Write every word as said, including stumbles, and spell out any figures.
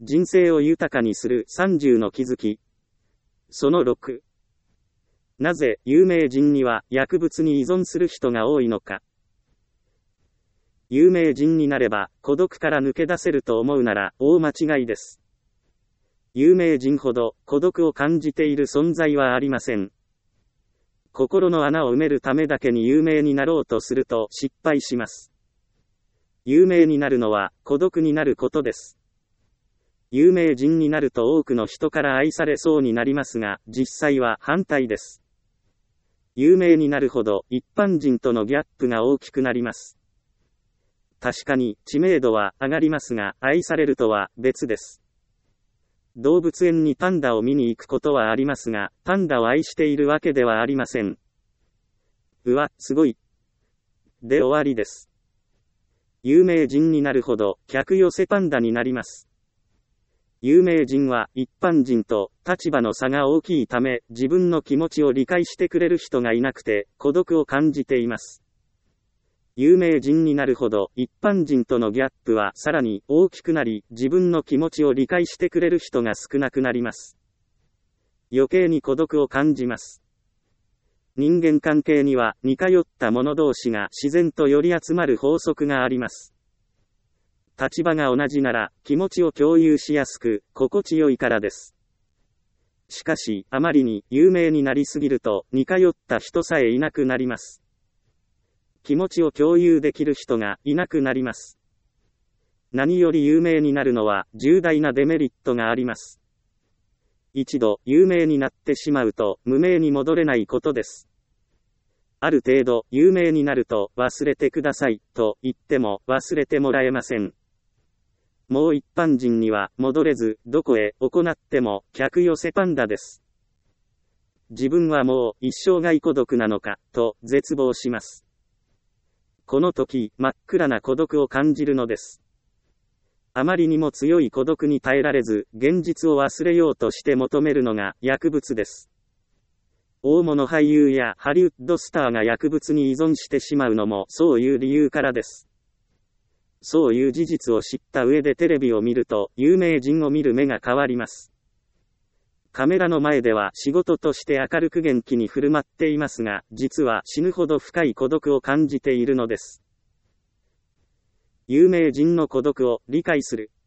人生を豊かにするさんじゅうの気づき。そのろく。なぜ有名人には薬物に依存する人が多いのか。有名人になれば孤独から抜け出せると思うなら大間違いです。有名人ほど孤独を感じている存在はありません。心の穴を埋めるためだけに有名になろうとすると失敗します。有名になるのは孤独になることです。有名人になると多くの人から愛されそうになりますが、実際は反対です。有名になるほど一般人とのギャップが大きくなります。確かに知名度は上がりますが、愛されるとは別です。動物園にパンダを見に行くことはありますが、パンダを愛しているわけではありません。うわ、すごい。で終わりです。有名人になるほど客寄せパンダになります。有名人は一般人と立場の差が大きいため、自分の気持ちを理解してくれる人がいなくて孤独を感じています。有名人になるほど一般人とのギャップはさらに大きくなり、自分の気持ちを理解してくれる人が少なくなります。余計に孤独を感じます。人間関係には似通った者同士が自然と寄り集まる法則があります。立場が同じなら気持ちを共有しやすく心地よいからです。しかしあまりに有名になりすぎると似通った人さえいなくなります。気持ちを共有できる人がいなくなります。何より有名になるのは重大なデメリットがあります。一度有名になってしまうと無名に戻れないことです。ある程度有名になると忘れてくださいと言っても忘れてもらえません。もう一般人には戻れず、どこへ行っても客寄せパンダです。自分はもう一生涯孤独なのかと絶望します。この時真っ暗な孤独を感じるのです。あまりにも強い孤独に耐えられず、現実を忘れようとして求めるのが薬物です。大物俳優やハリウッドスターが薬物に依存してしまうのもそういう理由からです。そういう事実を知った上でテレビを見ると、有名人を見る目が変わります。カメラの前では仕事として明るく元気に振る舞っていますが、実は死ぬほど深い孤独を感じているのです。有名人の孤独を理解する。